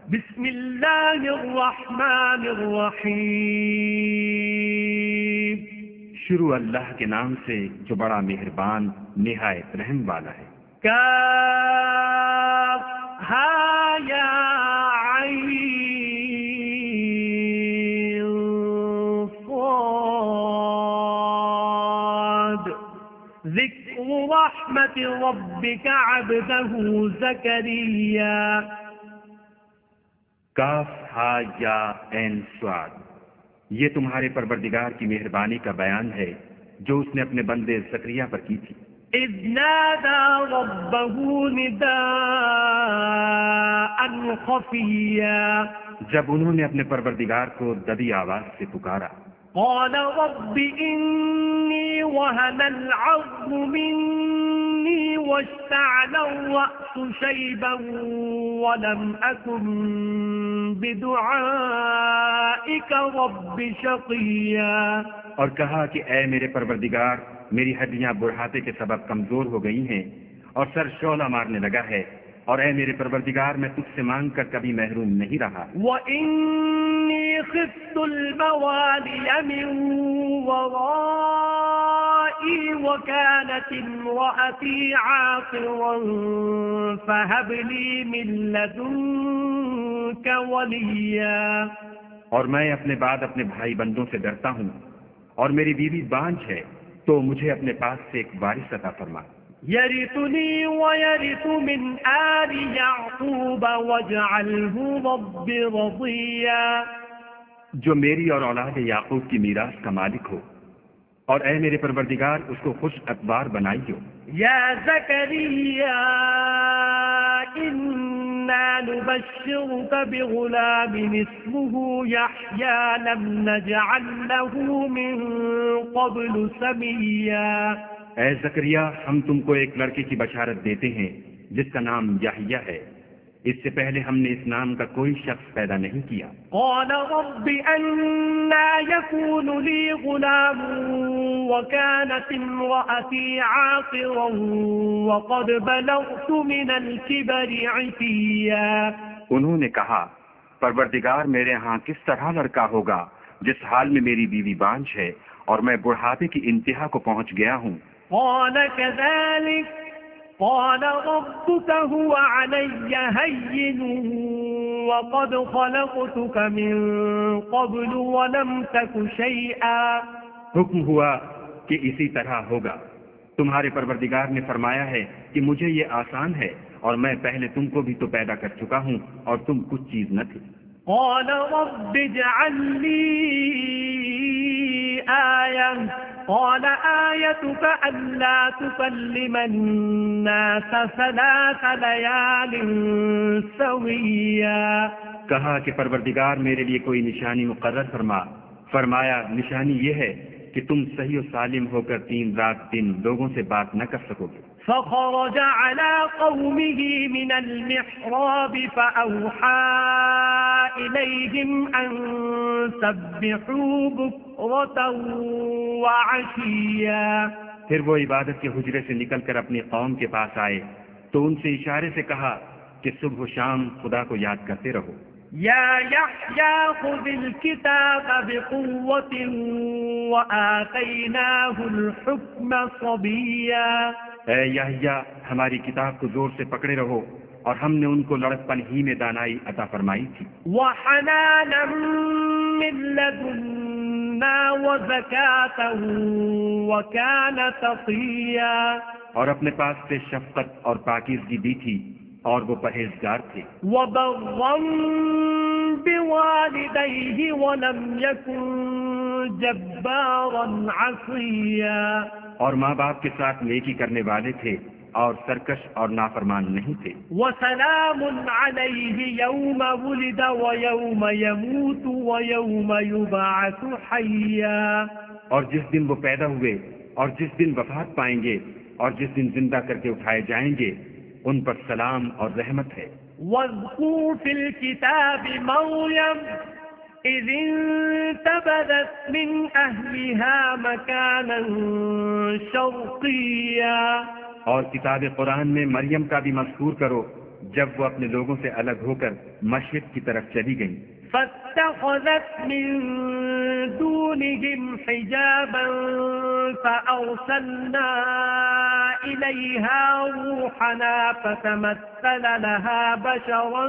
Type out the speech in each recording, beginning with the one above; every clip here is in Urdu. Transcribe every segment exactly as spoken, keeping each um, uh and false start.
بسم اللہ الرحمن الرحیم، شروع اللہ کے نام سے جو بڑا مہربان نہایت رحم والا ہے۔ کاف ہا یا عین صاد، ذکر رحمت ربک عبدہ زکریا۔ کاف ہا یا عین صاد، یہ تمہارے پروردگار کی مہربانی کا بیان ہے جو اس نے اپنے بندے زکریا پر کی تھی۔ اذ نادى ربه نداء خفيا، جب انہوں نے اپنے پروردگار کو دبی آواز سے پکارا۔ قال رب إني وهن العظم مني واشتعل الرأس شيبا ولم أكن بدعائك رب شقيا۔ اور کہا کہ اے میرے پروردگار، میری ہڈیاں بڑھاپے کے سبب کمزور ہو گئی ہیں اور سر شعلہ مارنے لگا ہے، اور اے میرے پروردگار میں تجھ سے مانگ کر کبھی محروم نہیں رہا۔ وَإِنِّي خِفْتُ الْمَوَالِيَ مِنْ وَرَائِي وَكَانَتِ امْرَأَتِي عَاقِرًا فَهَبْ لِي مِنْ لَدُنْكَ وَلِيًّا۔ اور میں اپنے بعد اپنے بھائی بندوں سے ڈرتا ہوں، اور میری بیوی بانجھ ہے، تو مجھے اپنے پاس سے ایک وارث عطا فرما۔ يَرِثُنِي وَيَرِثُ مِنْ آلِ يَعْقُوبَ وَاجْعَلْهُ رَبِّ رَضِيًّا۔ جو میری اور اولاد یعقوب کی میراث کا مالک ہو، اور اے میرے پروردگار اس کو خوش اطوار بنائیو۔ يَا زَكَرِيَّا إِنَّا نُبَشِّرُكَ بِغُلَامٍ اسْمُهُ يَحْيَىٰ لَمْ نَجْعَل لَّهُ مِن قَبْلُ سَمِيًّا۔ اے زکریا، ہم تم کو ایک لڑکے کی بشارت دیتے ہیں جس کا نام یحییٰ ہے، اس سے پہلے ہم نے اس نام کا کوئی شخص پیدا نہیں کیا۔ قال رب أنى يكون لي غلام وكانت امرأتي عاقرا وقد بلغت من الكبر عتيا۔ انہوں نے کہا، پروردگار میرے ہاں کس طرح لڑکا ہوگا جس حال میں میری بیوی بانجھ ہے اور میں بڑھاپے کی انتہا کو پہنچ گیا ہوں۔ قال كذلك قال ربك هو علي هين وقد خلقتك من قبل ولم تك شيئا۔ حکم ہوا کہ اسی طرح ہوگا۔ تمہارے پروردگار نے فرمایا ہے کہ مجھے یہ آسان ہے، اور میں پہلے تم کو بھی تو پیدا کر چکا ہوں اور تم کچھ چیز نہ تھی۔ قال رب اجعل لي آية قال آيتك ألا تكلم الناس ثلاث ليال سويا۔ کہا کہ پروردگار میرے لیے کوئی نشانی مقرر فرما۔ فرمایا، نشانی یہ ہے کہ تم صحیح و سالم ہو کر تین رات دن لوگوں سے بات نہ کر سکو گے۔ فخرج على قومه من المحراب فأوحى إليهم أن سبحوا بكرة وعشيا۔ پھر وہ عبادت کے حجرے سے نکل کر اپنی قوم کے پاس آئے تو ان سے اشارے سے کہا کہ صبح و شام خدا کو یاد کرتے رہو۔ یا یحییٰ خذ الکتاب بقوة وآتیناہ الحکم صبیا۔ اے یحییٰ، ہماری کتاب کو زور سے پکڑے رہو، اور ہم نے ان کو لڑکپن ہی میں دانائی عطا فرمائی تھی۔ وحنانا من لدنا وزکاة وکان تقیا۔ اور اپنے پاس سے شفقت اور پاکیزگی دی تھی، اور وہ پرہیزگار تھے۔ وبرا بوالدیہ ولم یکن جبارا عصیا۔ اور ماں باپ کے ساتھ نیکی کرنے والے تھے اور سرکش اور نافرمان نہیں تھے۔ وسلام علیہ یوم ولد ویوم یموت ویوم یبعث حیا۔ اور جس دن وہ پیدا ہوئے اور جس دن وفات پائیں گے اور جس دن زندہ کر کے اٹھائے جائیں گے، ان پر سلام اور رحمت ہے۔ واذکر فی الکتاب مریم اذ انتبذت من اہلها مکانا شرقیا۔ اور کتاب قرآن میں مریم کا بھی مذکور کرو جب وہ اپنے لوگوں سے الگ ہو کر مشرق کی طرف چلی گئیں فاتخذت من دونهم حجابا فأرسلنا إليها روحنا فتمثل لها بشرا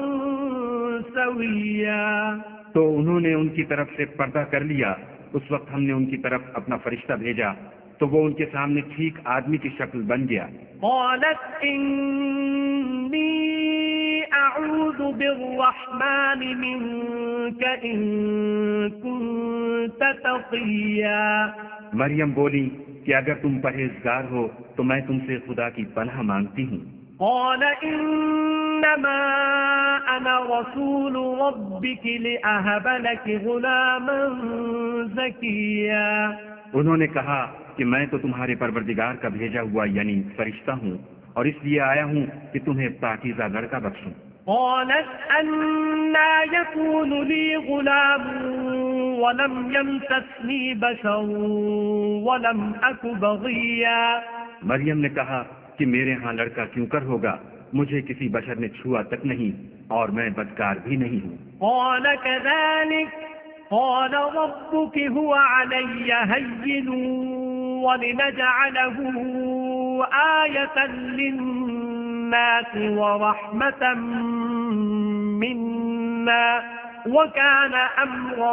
سويا تو انہوں نے ان کی طرف سے پردہ کر لیا. اس وقت ہم نے ان کی طرف اپنا فرشتہ بھیجا تو وہ ان کے سامنے ٹھیک آدمی کی شکل بن گیا. قالت إني أعوذ بالرحمن منك إن كنت تقيا. مریم بولی کہ اگر تم پرہیزگار ہو تو میں تم سے خدا کی پناہ مانگتی ہوں. قال إنما أنا رسول ربك لأهب لك غلاما زكيا. انہوں نے کہا کہ میں تو تمہارے پروردگار کا بھیجا ہوا یعنی فرشتہ ہوں اور اس لیے آیا ہوں کہ تمہیں پاکیزہ لڑکا بخشوں. قالت أنى يكون لي غلام ولم يمسسني بشر ولم أك بغيا. مریم نے کہا کہ میرے ہاں لڑکا کیوں کر ہوگا، مجھے کسی بشر نے چھوا تک نہیں اور میں بدکار بھی نہیں ہوں. قال كذلك قال ربك هو علي هين ولنجعله آية للناس ورحمة منا وكان أمرا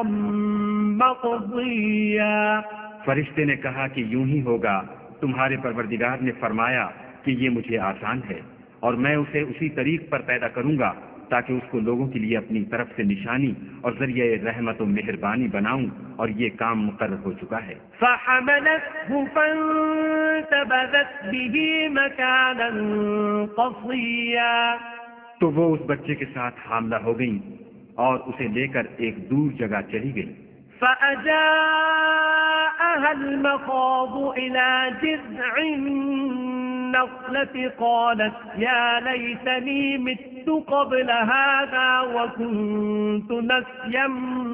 مقضيا. فرشتے نے کہا کہ یوں ہی ہوگا، تمہارے پروردگار نے فرمایا کہ یہ مجھے آسان ہے اور میں اسے اسی طریق پر پیدا کروں گا تاکہ اس کو لوگوں کے لیے اپنی طرف سے نشانی اور ذریعہ رحمت و مہربانی بناؤں، اور یہ کام مقرر ہو چکا ہے. فحملته فانتبذت به مكانا قصيا. تو وہ اس بچے کے ساتھ حاملہ ہو گئیں اور اسے لے کر ایک دور جگہ چلی گئی. فأجاءها المخاض إلى جذع النخلة قالت يا ليتني مت قبل هذا وكنت نسيا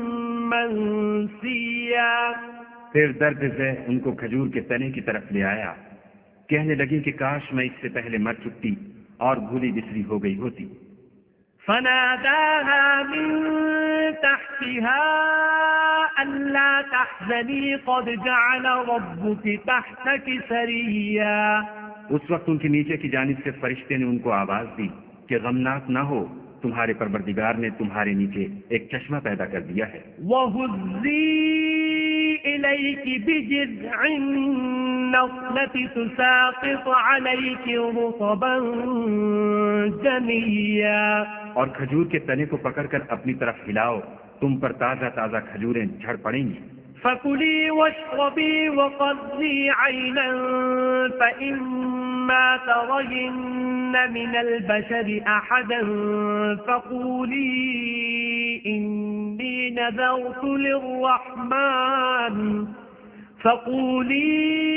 منسيا. پھر درد ذہ ان کو کھجور کے تنے کی طرف لے آیا، کہنے لگی کہ کاش میں اس سے پہلے مر چکتی اور بھولی بسری ہو گئی ہوتی. فناداها من تحتها ألا تحزني قد جعل ربك تحتك سريا. اس وقت ان کے نیچے کی جانب سے فرشتے نے ان کو آواز دی کہ غمناک نہ ہو، تمہارے پروردگار نے تمہارے نیچے ایک چشمہ پیدا کر دیا ہے. وَهُزِّي إِلَيْكِ بِجِذْعِ النَّخْلَةِ تُسَاقِطْ عَلَيْكِ رُطَبًا جَنِيًّا. اور کھجور کے تنے کو پکڑ کر اپنی طرف ہلاؤ، تم پر تازہ تازہ کھجوریں جھڑ پڑیں گی. فَكُلِي وَاشْرَبِي وَقَرِّي عَيْنًا فَإِمَّا تَرَيِنَّ مِنَ الْبَشَرِ أَحَدًا فَقُولِي إِنِّي نَذَرْتُ لِلرَّحْمَنِ فَقُولِي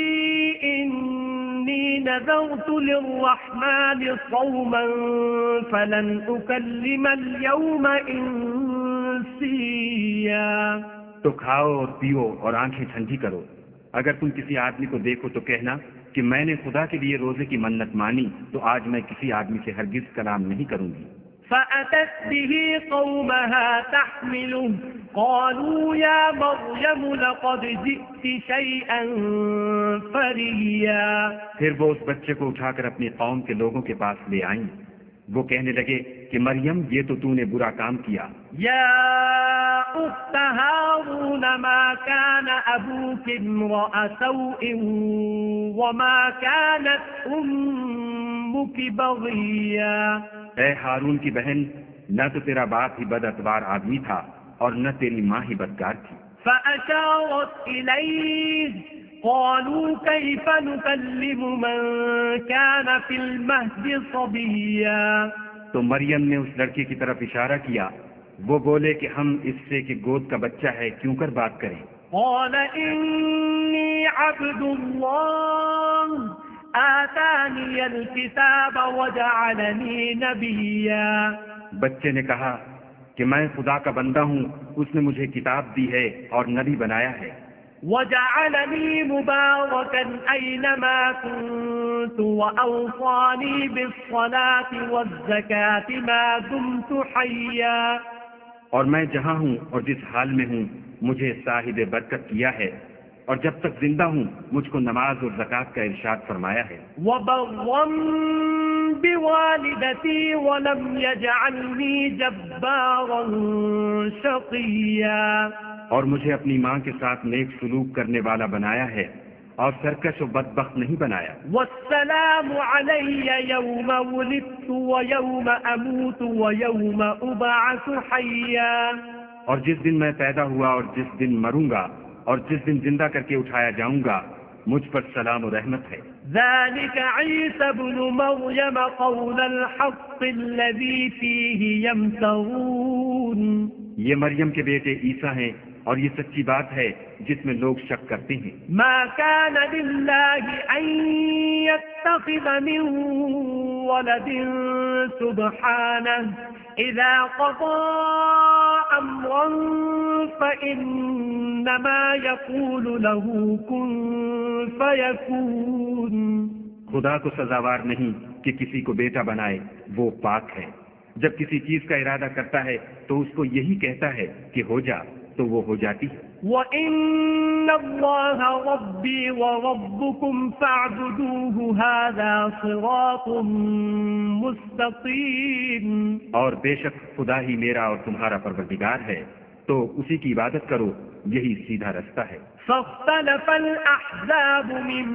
إِنِّي نَذَرْتُ لِلرَّحْمَنِ صَوْمًا فَلَنْ أُكَلِّمَ الْيَوْمَ إِنسِيًّا. تو کھاؤ اور پیو اور آنکھیں ٹھنڈی کرو. اگر تم کسی آدمی کو دیکھو تو کہنا کہ میں نے خدا کے لیے روزے کی منت مانی، تو آج میں کسی آدمی سے ہرگز کلام نہیں کروں گی. فأتت به قومها تحمله قالوا يا مريم لقد جئت شيئا فريا. پھر وہ اس بچے کو اٹھا کر اپنی قوم کے لوگوں کے پاس لے آئیں. وہ کہنے لگے کہ مریم یہ تو تو نے برا کام کیا. يا أخت هارون ما كان أبوك امرأ سوء وما كانت أمك بغيا. اے ہارون کی بہن، نہ تو تیرا باپ ہی بد اتبار آدمی تھا اور نہ تیری ماں ہی بدکار تھی. فأشارت إليه قالوا كيف نكلم من كان في المهد صبيا. تو مریم نے اس لڑکے کی طرف اشارہ کیا. وہ بولے کہ ہم اس سے کہ گود کا بچہ ہے کیوں کر بات کریں. قال إني عبد الله آتاني الكتاب وجعلني نبيا. بچے نے کہا کہ میں خدا کا بندہ ہوں، اس نے مجھے کتاب دی ہے اور نبی بنایا ہے. وجعلني مباركا أينما كنت وأوصاني بالصلاة والزكاة ما دمت حيا. اور میں جہاں ہوں اور جس حال میں ہوں مجھے صاحب برکت کیا ہے، اور جب تک زندہ ہوں مجھ کو نماز اور زکوٰۃ کا ارشاد فرمایا ہے. وبرا بوالدتي ولم يجعلني جبارا شقيا. اور مجھے اپنی ماں کے ساتھ نیک سلوک کرنے والا بنایا ہے اور سرکش و بدبخت نہیں بنایا. والسلام علي يوم ولدت ويوم أموت ويوم أبعث حيا. اور جس دن میں پیدا ہوا اور جس دن مروں گا اور جس دن زندہ کر کے اٹھایا جاؤں گا مجھ پر سلام و رحمت ہے. ذلك عيسى ابن مريم قول الحق الذي فيه يمترون. یہ مریم کے بیٹے عیسیٰ ہیں اور یہ سچی بات ہے جس میں لوگ شک کرتے ہیں. ما كان لله أن يتخذ من ولد سبحانه إذا قضى أمرا فإنما يقول له كن فيكون. خدا کو سزاوار نہیں کہ کسی کو بیٹا بنائے، وہ پاک ہے. جب کسی چیز کا ارادہ کرتا ہے تو اس کو یہی کہتا ہے کہ ہو جا، تو وہ ہو جاتی ہے. وَإِنَّ اللَّهَ رَبِّي وَرَبُّكُمْ فَاعْبُدُوهُ هَذَا صِرَاطٌ مُسْتَقِيمٌ. اور بے شک خدا ہی میرا اور تمہارا پروردگار ہے، تو اسی کی عبادت کرو، یہی سیدھا رستہ ہے. فاختلف الأحزاب من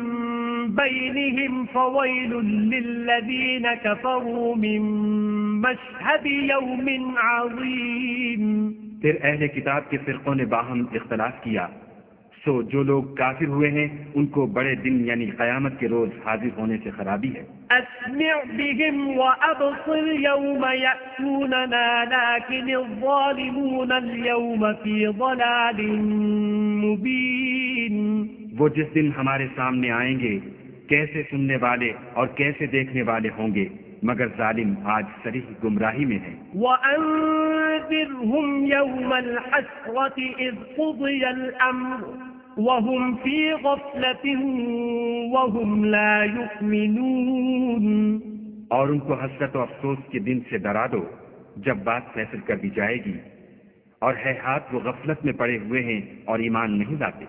بينهم فويل للذين كفروا من مشهد يوم عظيم. پھر اہل کتاب کے فرقوں نے باہم اختلاف کیا، سو جو لوگ کافر ہوئے ہیں ان کو بڑے دن یعنی قیامت کے روز حاضر ہونے سے خرابی ہے. اسمع بهم وابصر يوم يأتوننا لكن الظالمون اليوم في ضلال مبين. وہ جس دن ہمارے سامنے آئیں گے کیسے سننے والے اور کیسے دیکھنے والے ہوں گے، مگر ظالم آج صریح گمراہی میں ہیں. وَأَنذِرْهُمْ يَوْمَ الْحَسْرَةِ إِذْ قُضِيَ الْأَمْرُ وَهُمْ فِي غَفْلَةٍ وَهُمْ لَا يُؤْمِنُونَ. اور ان کو حسرت و افسوس کے دن سے ڈرا دو جب بات فیصل کر دی جائے گی، اور ہے ہاتھ وہ غفلت میں پڑے ہوئے ہیں اور ایمان نہیں لاتے.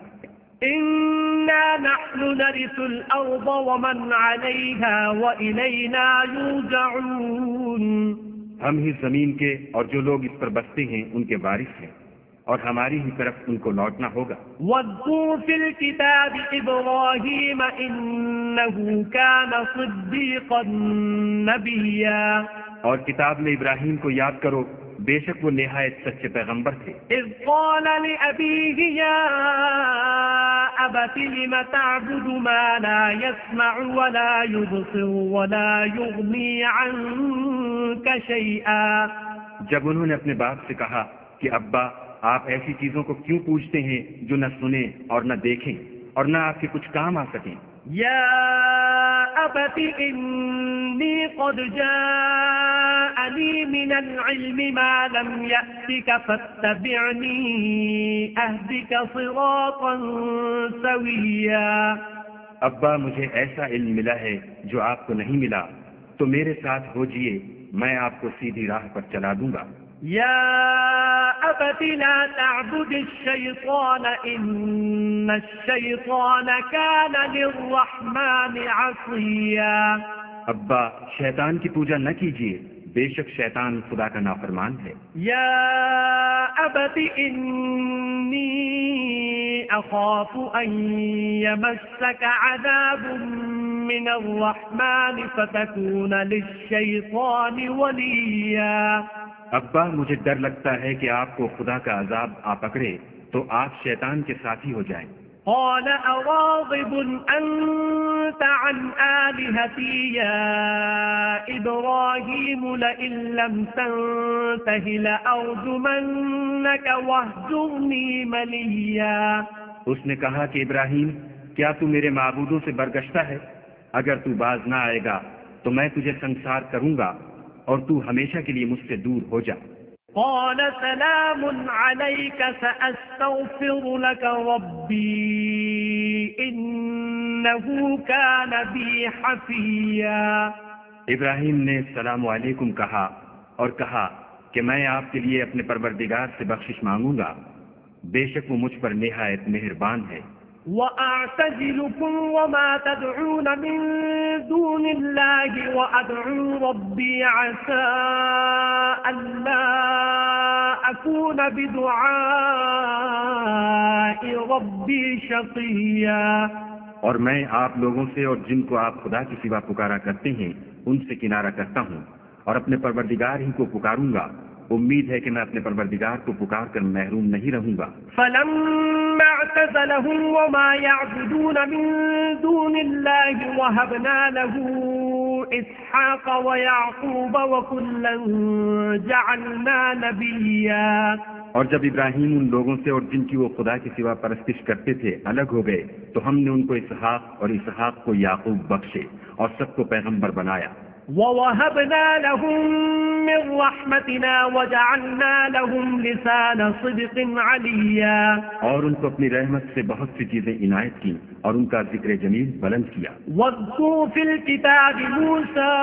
إِنَّا نَحْنُ نَرِثُ الْأَرْضَ وَمَنْ عَلَيْهَا وَإِلَيْنَا يُرْجَعُونَ. ہم ہی زمین کے اور جو لوگ اس پر بستے ہیں ان کے وارث ہیں، اور ہماری ہی طرف ان کو لوٹنا ہوگا. وَاذْكُرْ فِي الْكِتَابِ إِبْرَاهِيمَ إِنَّهُ كَانَ صِدِّيقًا نَبِيًّا. اور کتاب میں ابراہیم کو یاد کرو، بے شک وہ نہایت سچے پیغمبر تھے. إِذْ قَالَ لِأَبِيهِ يَا أَبَتِ لِمَ تَعْبُدُ مَا لَا يَسْمَعُ وَلَا يُبْصِرُ وَلَا يُغْنِي عَنكَ شَيْئًا. جب انہوں نے اپنے باپ سے کہا کہ ابا آپ ایسی چیزوں کو کیوں پوچھتے ہیں جو نہ سنیں اور نہ دیکھیں اور نہ آپ کے کچھ کام آ سکیں. يَا أَبَتِ إِنِّي قَدْ جَاءَنِي مِنَ الْعِلْمِ مَا لَمْ يَأْتِكَ فَاتَّبِعْنِي أَهْدِكَ صِرَاطًا سَوِيًّا. ابا مجھے ایسا علم ملا ہے جو آپ کو نہیں ملا، تو میرے ساتھ ہوجئے، میں آپ کو سیدھی راہ پر چلا دوں گا. يَا أَبَتِ لَا تَعْبُدِ الشَّيْطَانَ إِنَّ الشَّيْطَانَ كَانَ لِلرَّحْمَنِ عَصِيًّا. ابا شیطان کی پوجا نہ کیجیے، بے شک شیطان خدا کا نافرمان ہے. يَا أَبَتِ إِنِّي أَخَافُ أَن يَمَسَّكَ عَذَابٌ مِّنَ الرَّحْمَنِ فَتَكُونَ لِلشَّيْطَانِ وَلِيًّا. ابا مجھے ڈر لگتا ہے کہ آپ کو خدا کا عذاب آ پکڑے تو آپ شیطان کے ساتھی ہو جائیں. قال أراغب أنت عن آلهتي يا إبراهيم لئن لم تنته لأرجمنك واهجرني مليا. اس نے کہا کہ ابراہیم کیا تو میرے معبودوں سے برگشتہ ہے؟ اگر تو باز نہ آئے گا تو میں تجھے سنسار کروں گا اور تو ہمیشہ کے لیے مجھ سے دور ہو جا. قال سلام عليك سأستغفر سأستغفر لك ربي إنه كان بي حفيا. ابراہیم نے السلام علیکم کہا اور کہا کہ میں آپ کے لیے اپنے پروردگار سے بخشش مانگوں گا، بے شک وہ مجھ پر نہایت مہربان ہے. وَأَعْتَزِلُكُمْ وَمَا تَدْعُونَ مِن دُونِ اللَّهِ وَأَدْعُو رَبِّي عَسَىٰ أَلَّا أَكُونَ بِدُعَاءِ رَبِّي شَقِيًّا. اور میں آپ لوگوں سے اور جن کو آپ خدا کے سوا پکارا کرتے ہیں ان سے کنارہ کرتا ہوں اور اپنے پروردگار ہی کو پکاروں گا. امید ہے کہ میں اپنے پروردگار کو پکار کر محروم نہیں رہوں گا. فَلَمَّا اعْتَزَلَهُمْ وَمَا يَعْبُدُونَ مِن دُونِ اللَّهِ وَهَبْنَا لَهُ إِسْحَاقَ وَيَعْقُوبَ وَكُلًّا جَعَلْنَا نَبِيًّا. اور جب ابراہیم ان لوگوں سے اور جن کی وہ خدا کے سوا پرستش کرتے تھے الگ ہو گئے تو ہم نے ان کو اسحاق اور اسحاق کو یعقوب بخشے اور سب کو پیغمبر بنایا. وَوَهَبْنَا لَهُم مِّن رَّحْمَتِنَا وَجَعَلْنَا لَهُمْ لِسَانَ صِدْقٍ عَلِيًّا. اور ان کو اپنی رحمت سے بہت سی چیزیں عنایت کی اور ان کا ذکر جمیل بلند کیا. وَاذْكُرْ فِي الْكِتَابِ مُوسَىٰ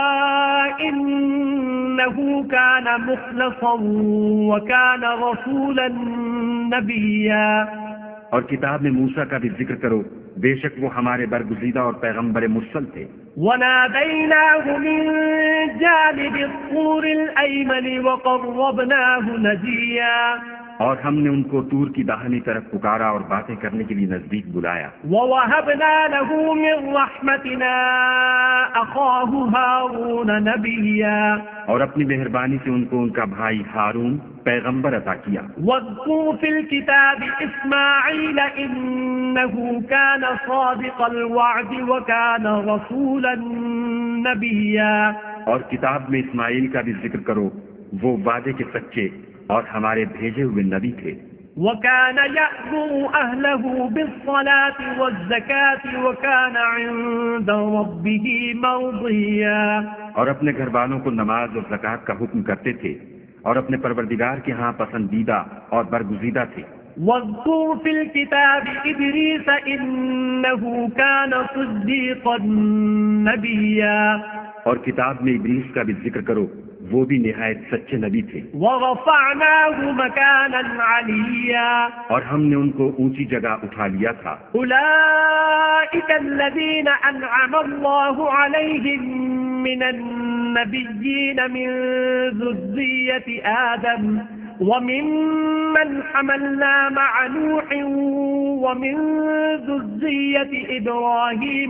إِنَّهُ كَانَ مُخْلَصًا وَكَانَ رَسُولًا نَبِيًّا. اور کتاب میں موسیٰ کا بھی ذکر کرو، بے شک وہ ہمارے برگزیدہ اور پیغمبر مرسل تھے. وَنَادَيْنَاهُ مِن جَانِبِ الطُّورِ الْأَيْمَنِ وَقَرَّبْنَاهُ نَجِيًّا. اور ہم نے ان کو طور کی داہنی طرف پکارا اور باتیں کرنے کے لیے نزدیک بلایا. وَوَهَبْنَا لَهُ مِن رَّحْمَتِنَا أَخَاهُ هَارُونَ نَبِيًّا. اور اپنی مہربانی سے ان کو ان کا بھائی ہارون پیغمبر عطا کیا. وَاذْكُرْ فِي الْكِتَابِ إِسْمَاعِيلَ إِنَّهُ كَانَ صَادِقَ الْوَعْدِ وَكَانَ رَسُولًا نَبِيًّا. اور کتاب میں اسماعیل کا بھی ذکر کرو، وہ وعدے کے سچے اور ہمارے بھیجے ہوئے نبی تھے. وَكَانَ يَأْمُرُ أَهْلَهُ بِالصَّلَاةِ وَالزَّكَاةِ وَكَانَ عِندَ رَبِّهِ مَرْضِيًّا. اور اپنے گھر والوں کو نماز اور زکوٰۃ کا حکم کرتے تھے اور اپنے پروردگار کے ہاں پسندیدہ اور برگزیدہ تھے. وَاذْكُرْ فِي الْكِتَابِ إِدْرِيسَ إِنَّهُ كَانَ صِدِّيقًا نَبِيًّا. اور کتاب میں ادریس کا بھی ذکر کرو، وہ بھی نہایت سچے نبی تھے. وَرَفَعْنَاهُ مَكَانًا عَلِيًّا. اور ہم نے ان کو اونچی جگہ اٹھا لیا تھا. أُولَئِكَ الَّذِينَ أَنْعَمَ اللَّهُ عَلَيْهِم مِّنَ النَّبِيِّينَ مِن ذُرِّيَّةِ آدَمَ وَمِمَّنْ حَمَلْنَا مَعَ نُوحٍ وَمِن ذُرِّيَّةِ إِبْرَاهِيمَ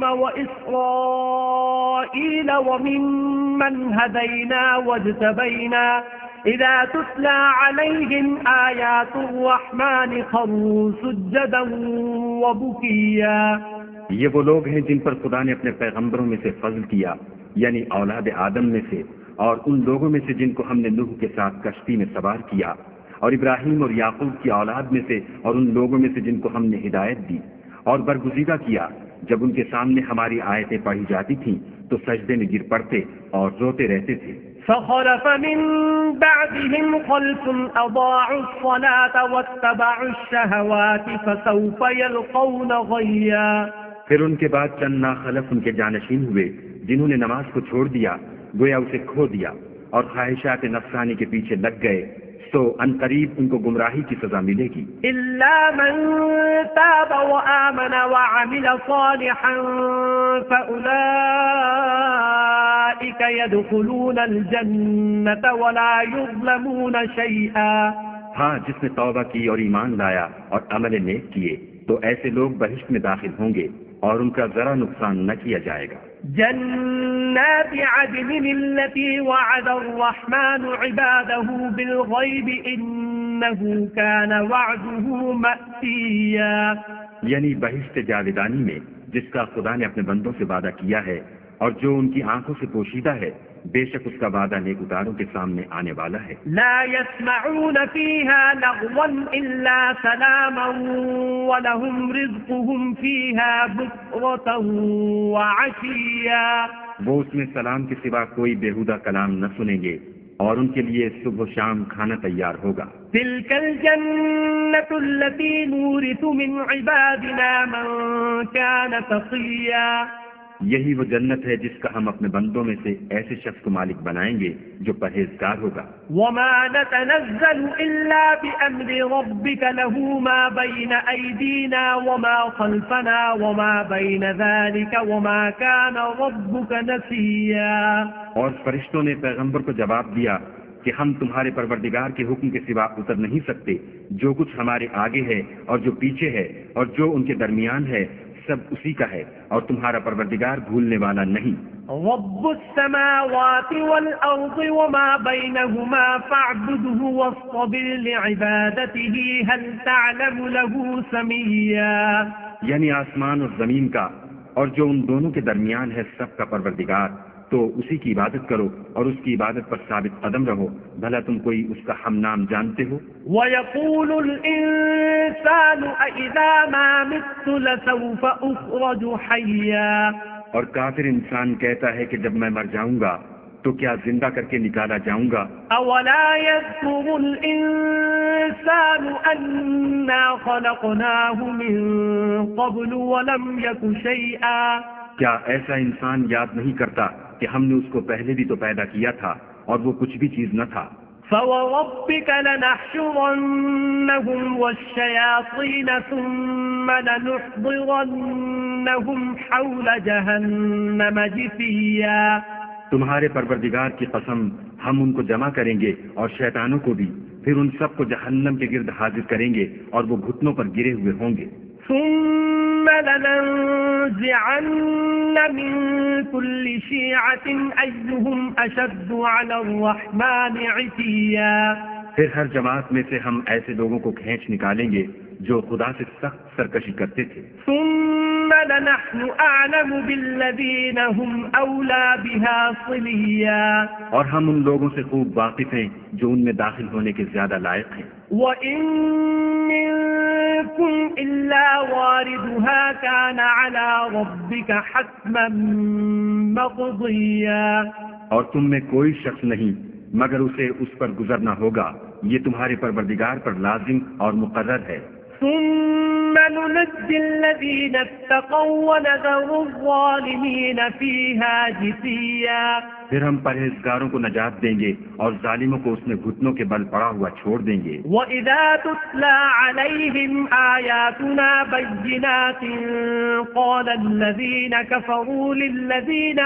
وَإِسْرَائِيلَ وَمِمَّنْ هَدَيْنَا وَاجْتَبَيْنَا إِذَا تُتْلَى عَلَيْهِمْ آيَاتُ الرَّحْمَنِ خَرُّوا سُجَّدًا وَبُكِيًّا. یہ وہ لوگ ہیں جن پر خدا نے اپنے پیغمبروں میں سے فضل کیا، یعنی اولاد آدم میں سے، اور ان لوگوں میں سے جن کو ہم نے نوح کے ساتھ کشتی میں سوار کیا، اور ابراہیم اور یعقوب کی اولاد میں سے، اور ان لوگوں میں سے جن کو ہم نے ہدایت دی اور برگزیدہ کیا. جب ان کے سامنے ہماری آیتیں پڑھی جاتی تھیں تو سجدے میں گر پڑتے اور روتے رہتے تھے. فَخَلَفَ مِن بَعْدِهِمْ خَلْفٌ أَضَاعُوا الصَّلَاةَ وَاتَّبَعُوا الشَّهَوَاتِ فَسَوْفَ يَلْقَوْنَ غَيًّا. پھر ان کے بعد چند ناخلف ان کے جانشین ہوئے جنہوں نے نماز کو چھوڑ دیا، گویا اسے کھو دیا اور خواہشات نفسانی کے پیچھے لگ گئے، تو ان قریب ان کو گمراہی کی سزا ملے گی. إِلَّا مَن تَابَ وَآمَنَ وَعَمِلَ صَالِحًا فَأُولَئِكَ يَدْخُلُونَ الْجَنَّةَ وَلَا يُظْلَمُونَ شَيْئًا. ہاں، جس نے توبہ کی اور ایمان لایا اور عمل نیک کیے تو ایسے لوگ بہشت میں داخل ہوں گے اور ان کا ذرا نقصان نہ کیا جائے گا. جنات عدن التي وعد الرحمن عباده بالغيب إنه كان وعده مأتيا. یعنی بہشت جاویدانی میں جس کا خدا نے اپنے بندوں سے وعدہ کیا ہے اور جو ان کی آنکھوں سے پوشیدہ ہے، بے شک اس کا وعدہ نیکوکاروں کے سامنے آنے والا ہے. لا يسمعون فيها لغوا إلا سلاما ولهم رزقهم فيها بكرة وعشيا. وہ اس میں سلام کے سوا کوئی بیہودہ کلام نہ سنیں گے اور ان کے لیے صبح و شام کھانا تیار ہوگا۔ تلك الجنة التي نورث من عبادنا من كان تقيا، یہی وہ جنت ہے جس کا ہم اپنے بندوں میں سے ایسے شخص کو مالک بنائیں گے جو پرہیزگار ہوگا۔ وما نتنزل إلا بأمر ربك له ما بين أيدينا وما خلفنا وما بين ذلك وما كان ربك نسيا۔ اور فرشتوں نے پیغمبر کو جواب دیا کہ ہم تمہارے پروردگار کے حکم کے سوا اتر نہیں سکتے، جو کچھ ہمارے آگے ہے اور جو پیچھے ہے اور جو ان کے درمیان ہے سب اسی کا ہے، اور تمہارا پروردگار بھولنے والا نہیں۔ رب السماوات والأرض وما بينهما فاعبده واصطبر لعبادته هل تعلم له سميا۔ یعنی آسمان اور زمین کا اور جو ان دونوں کے درمیان ہے سب کا پروردگار، تو اسی کی عبادت کرو اور اس کی عبادت پر ثابت قدم رہو، بھلا تم کوئی اس کا ہم نام جانتے ہو؟ وَيَقُولُ الْإِنسَانُ أَإِذَا مَا مِتُّ لَسَوْفَ أُخْرَجُ حَيًّا۔ اور کافر انسان کہتا ہے کہ جب میں مر جاؤں گا تو کیا زندہ کر کے نکالا جاؤں گا؟ أَوَلَا يَذْكُرُ الْإِنسَانُ أَنَّا خَلَقْنَاهُ مِن قَبْلُ وَلَمْ يَكُ شَيْئًا۔ کیا ایسا انسان یاد نہیں کرتا کہ ہم نے اس کو پہلے بھی تو پیدا کیا تھا اور وہ کچھ بھی چیز نہ تھا؟ فَوَرَبِّكَ لَنَحْشُرَنَّهُمْ وَالشَّيَاطِينَ ثُمَّ لَنُحْضِرَنَّهُمْ حَوْلَ جَهَنَّمَ جِثِيًّا۔ تمہارے پروردگار کی قسم ہم ان کو جمع کریں گے اور شیطانوں کو بھی، پھر ان سب کو جہنم کے گرد حاضر کریں گے اور وہ گھٹنوں پر گرے ہوئے ہوں گے۔ ثم لننزعن من كل شيعة أيهم أشد على الرحمن عتيا۔ پھر ہر جماعت میں سے ہم ایسے لوگوں کو کھینچ نکالیں گے جو خدا سے سخت سرکشی کرتے تھے۔ ثم لنحن أعلم بالذين هم أولى بها صليا۔ اور ہم ان لوگوں سے خوب واقف ہیں جو ان میں داخل ہونے کے زیادہ لائق ہیں۔ وَإِن مِّنكُمْ إِلَّا وَارِدُهَا كَانَ عَلَى رَبِّكَ حَتْمًا مَّقْضِيًّا۔ اور تم میں کوئی شخص نہیں مگر اسے اس پر گزرنا ہوگا، یہ تمہارے پروردگار پر لازم اور مقرر ہے۔ ثم ننجي الذين اتقوا ونذر الظالمين فيها جثيا۔ پھر ہم پرہیزگاروں کو نجات دیں گے اور ظالموں کو اس میں گھٹنوں کے بل پڑا ہوا چھوڑ دیں گے۔ وَإِذَا تُتْلَى عَلَيْهِمْ آيَاتُنَا بَيِّنَاتٍ قَالَ الَّذِينَ كَفَرُوا لِلَّذِينَ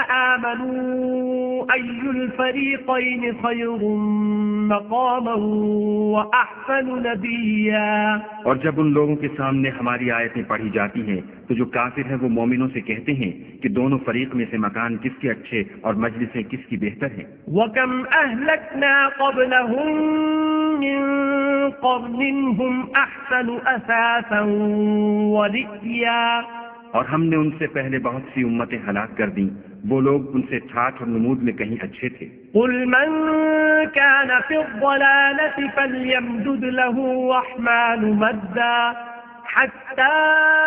آمَنُوا أَيُّ الْفَرِيقَيْنِ خَيْرٌ مَّقَامًا وَأَحْسَنُ نَدِيًّا۔ اور جب ان لوگوں کے سامنے ہماری آیتیں پڑھی جاتی ہیں تو جو کافر ہیں وہ مومنوں سے کہتے ہیں کہ دونوں فریق میں سے مکان کس کے اچھے اور مجلسیں کس کی بہتر ہیں۔ وَكَمْ أَهْلَكْنَا قَبْلَهُم مِّن قَرْنٍ هُمْ أَحْسَنُ أَثَاثًا وَرِئْيًا۔ اور ہم نے ان سے پہلے بہت سی امتیں ہلاک کر دیں، وہ لوگ ان سے ٹھاٹھ اور نمود میں کہیں اچھے تھے۔ قُلْ مَن كَانَ فِي الضَّلَالَةِ فَلْيَمْدُدْ لَهُ الرَّحْمَٰنُ مَدًّا حَتَّىٰ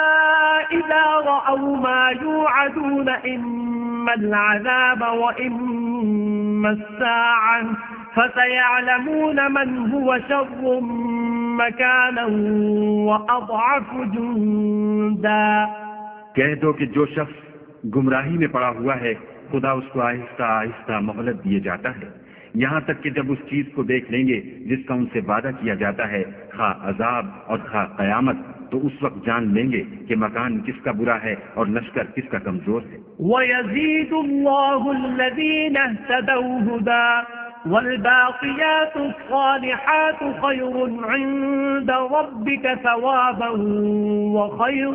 إِذَا رَأَوْا مَا يُوعَدُونَ إِمَّا الْعَذَابَ وَإِمَّا السَّاعَةَ فَسَيَعْلَمُونَ مَنْ هُوَ شَرٌّ مَّكَانًا وَأَضْعَفُ جُندًا۔ کہہ دو کہ جو شخص گمراہی میں پڑا ہوا ہے خدا اس کو آہستہ آہستہ مہلت دیے جاتا ہے، یہاں تک کہ جب اس چیز کو دیکھ لیں گے جس کا ان سے وعدہ کیا جاتا ہے، خواہ عذاب اور خواہ قیامت، تو اس وقت جان لیں گے کہ مکان کس کا برا ہے اور لشکر کس کا کمزور ہے۔ وَيَزِيدُ اللَّهُ الَّذِينَ اهْتَدَوْا هُدًى وَالْبَاقِيَاتُ الصَّالِحَاتُ خَيْرٌ عِندَ رَبِّكَ ثَوَابًا وَخَيْرٌ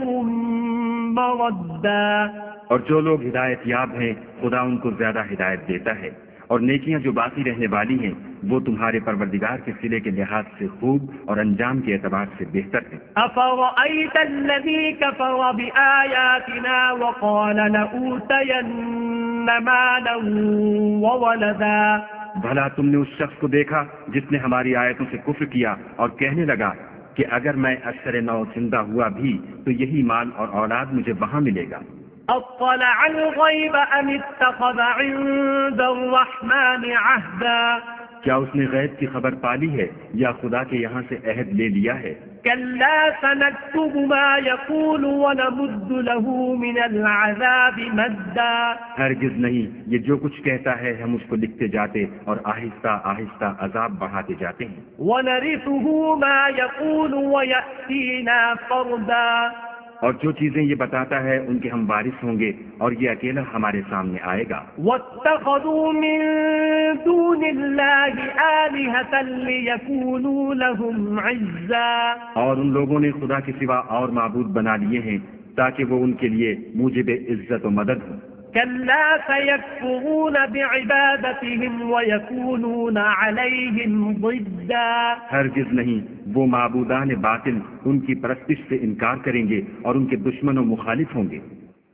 مَّرَدًّا۔ اور جو لوگ ہدایت یاب ہیں خدا ان کو زیادہ ہدایت دیتا ہے، اور نیکیاں جو باقی رہنے والی ہیں وہ تمہارے پروردگار کے صلے کے لحاظ سے خوب اور انجام کے اعتبار سے بہتر ہیں۔ أَفَرَأَيْتَ الَّذِي كَفَرَ بِآيَاتِنَا وَقَالَ لَأُوتَيَنَّ مَالًا وَوَلَدًا۔ بھلا تم نے اس شخص کو دیکھا جس نے ہماری آیتوں سے کفر کیا اور کہنے لگا کہ اگر میں اثر نو زندہ ہوا بھی تو یہی مال اور اولاد مجھے وہاں ملے گا۔ اطلع الغیب ام اتخذ عند الرحمن عہدا۔ کیا اس نے غیب کی خبر پالی ہے یا خدا کے یہاں سے عہد لے لیا ہے؟ كلا سنكتب ما يقول ونمد له من العذاب مدا. ہرگز نہیں، یہ جو کچھ کہتا ہے ہم اس کو لکھتے جاتے اور آہستہ آہستہ عذاب بڑھاتے جاتے ہیں. ونرثه ما يقول ويأتينا فردا. اور جو چیزیں یہ بتاتا ہے ان کے ہم وارث ہوں گے اور یہ اکیلا ہمارے سامنے آئے گا. واتخذوا من دون الله آلهة ليكونوا لهم عزا. اور ان لوگوں نے خدا کے سوا اور معبود بنا لیے ہیں تاکہ وہ ان کے لیے موجب عزت و مدد ہوں. كلا سيكفرون بعبادتهم ويكونون عليهم ضدا. ہرگز نہیں، وہ معبودان باطل ان کی پرستش سے انکار کریں گے اور ان کے دشمن و مخالف ہوں گے.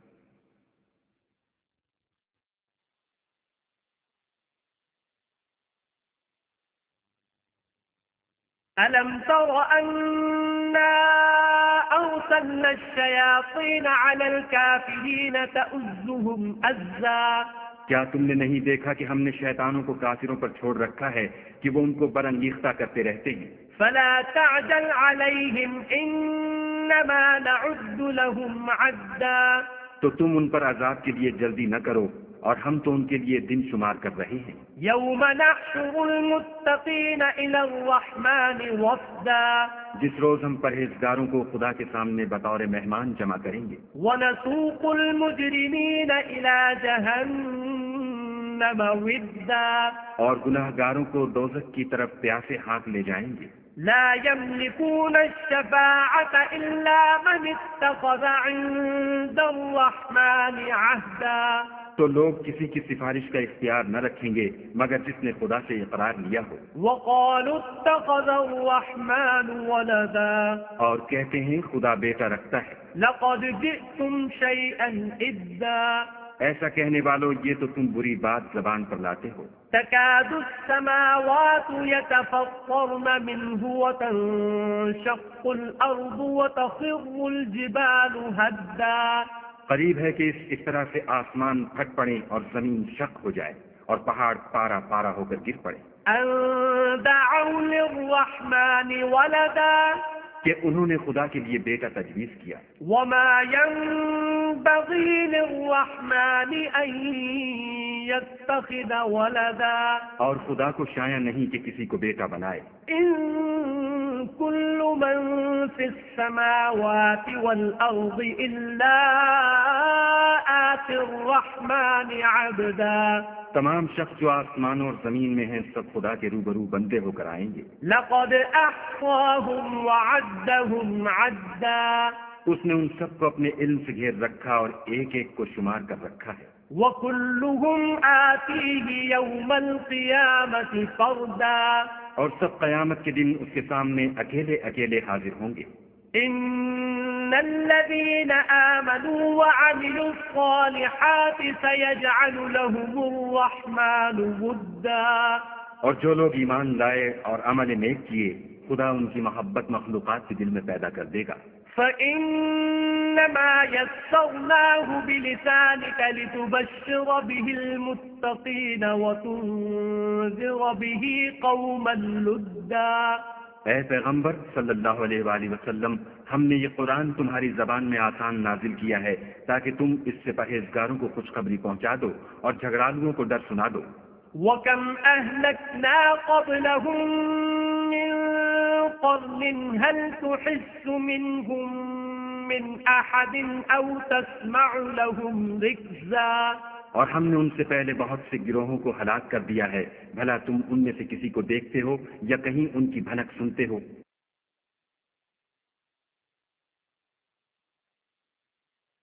ألم تر أنا أرسلنا الشياطين على الكافرين تؤزهم أزا. کیا تم نے نہیں دیکھا کہ ہم نے شیطانوں کو کافروں پر چھوڑ رکھا ہے کہ وہ ان کو برانگیختہ کرتے رہتے ہیں؟ فلا تعجل عليهم إنما نعد لهم عدا. تو تم ان پر عذاب کے لیے جلدی نہ کرو اور ہم تو ان کے لیے دن شمار کر رہے ہیں. يوم نحشر المتقين إلى الرحمن وفدا. جس روز ہم پرہیزگاروں کو خدا کے سامنے بطور مہمان جمع کریں گے. ونسوق المجرمين إلى جهنم ودا. اور گناہ گاروں کو دوزخ کی طرف پیاسے ہاتھ لے جائیں گے. لا يملكون الشفاعة إلا من اتخذ عند الرحمن عهدا. تو لوگ کسی کی سفارش کا اختیار نہ رکھیں گے مگر جس نے خدا سے اقرار لیا ہو. وقالوا اتخذ الرحمن ولدا. اور کہتے ہیں خدا بیٹا رکھتا ہے. لقد جئتم شيئا إدا. ایسا کہنے والوں، یہ تو تم بری بات زبان پر لاتے ہو. تكاد السماوات يتفطرن منه وتنشق الأرض وتخر الجبال هدا. قریب ہے کہ اس اس طرح سے آسمان پھٹ پڑے اور زمین شق ہو جائے اور پہاڑ پارا پارا ہو کر گر پڑے. أن دعوا للرحمن ولدا. کہ انہوں نے خدا کے لیے بیٹا تجویز کیا. وما ينبغي للرحمن أن يتخذ ولدا. اور خدا کو شایع نہیں کہ کسی کو بیٹا بنائے. إن كل من في السماوات والأرض إلا آتي الرحمن عبدا. تمام شخص جو آسمانوں اور زمین میں ہیں سب خدا کے روبرو بندے ہو کر آئیں گے. لقد أحصاهم وعدهم عدا. اس نے ان سب کو اپنے علم سے گھیر رکھا اور ایک ایک کو شمار کر رکھا ہے. وكلهم آتيه يوم القيامة فردا. اور سب قیامت کے دن اس کے سامنے اکیلے اکیلے حاضر ہوں گے. إن الذين آمنوا وعملوا الصالحات سيجعل لهم الرحمن ودا. اور جو لوگ ایمان لائے اور عمل نیک کیے خدا ان کی محبت مخلوقات کے دل میں پیدا کر دے گا. فإنما يسرناه بلسانك لتبشر به المتقين وتنذر به قوما لدا. اے پیغمبر صلی اللہ علیہ وآلہ وسلم، ہم نے یہ قرآن تمہاری زبان میں آسان نازل کیا ہے تاکہ تم اس سے پرہیزگاروں کو خوشخبری پہنچا دو اور جھگڑالوؤں کو ڈر سنا دو. وَكَمْ أَهْلَكْنَا قَبْلَهُمْ مِنْ قَرْنٍ هَلْ تُحِسُّ مِنْهُمْ مِنْ أَحَدٍ أَوْ تَسْمَعُ لَهُمْ رِكْزًا. اور ہم نے ان سے پہلے بہت سے گروہوں کو ہلاک کر دیا ہے، بھلا تم ان میں سے کسی کو دیکھتے ہو یا کہیں ان کی بھنک سنتے ہو؟